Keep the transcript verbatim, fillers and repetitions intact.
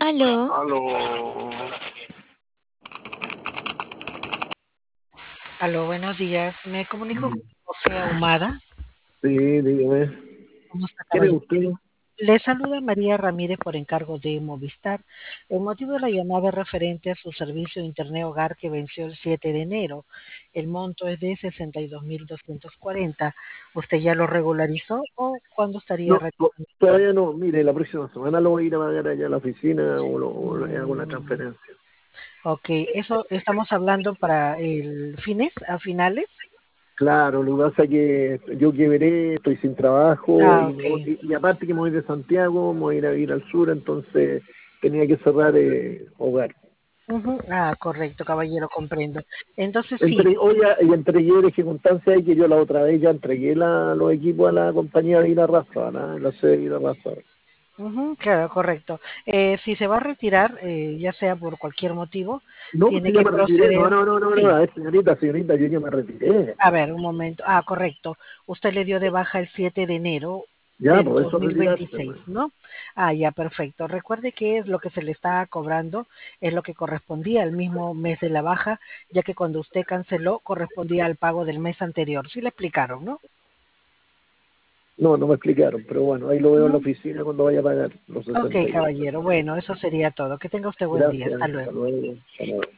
Aló, Aló. Aló, buenos días. Me comunico con Mm, José Ahumada. Sí, dígame. ¿Cómo está, ¿Quién es caballero? usted? Le saluda María Ramírez por encargo de Movistar. El motivo de la llamada es referente a su servicio de Internet Hogar que venció el siete de enero. El monto es de sesenta y dos mil doscientos cuarenta. ¿Usted ya lo regularizó o cuándo estaría No, to- realizando el pago? todavía no. Mire, la próxima semana lo voy a ir a pagar allá a la oficina o, lo, o le hago la Mm, transferencia. ok, eso estamos hablando para el fines, a finales. Claro, lo que pasa es que yo quebré, estoy sin trabajo Ah, y, me voy- ok. y, y aparte que me voy de Santiago, me voy a ir a vivir al sur, entonces tenía que cerrar eh, hogar. Ujú. Ah, correcto, caballero, comprendo. Entonces sí. Entre, oye, y entregué de circunstancia ahí que yo la otra vez ya entregué la, los equipos a la compañía de Ira Rafa, ¿no? La sede de Ira Rafa. Ujú, claro, correcto. Eh, si se va a retirar, eh, ya sea por cualquier motivo, No, tiene si ya que me retiré. No, proceder. no, no, no, no. Sí, A ver, señorita, señorita, yo ya me retiré. a ver, un momento. Ah, correcto. Usted le dio de baja el siete de enero Ya, del por dos eso mil retirarse, pues. veintiséis, ¿no? Ah, ya, perfecto. Recuerde que es lo que se le está cobrando, es lo que correspondía al mismo mes de la baja, ya que cuando usted canceló correspondía al pago del mes anterior. Sí le explicaron, ¿no? No, no me explicaron, pero bueno, ahí lo veo en la Ujú. oficina cuando vaya a pagar los Ok, sesenta y dos. caballero. Bueno, eso sería todo. Que tenga usted buen día. Gracias, Hasta hasta luego. luego. Hasta luego.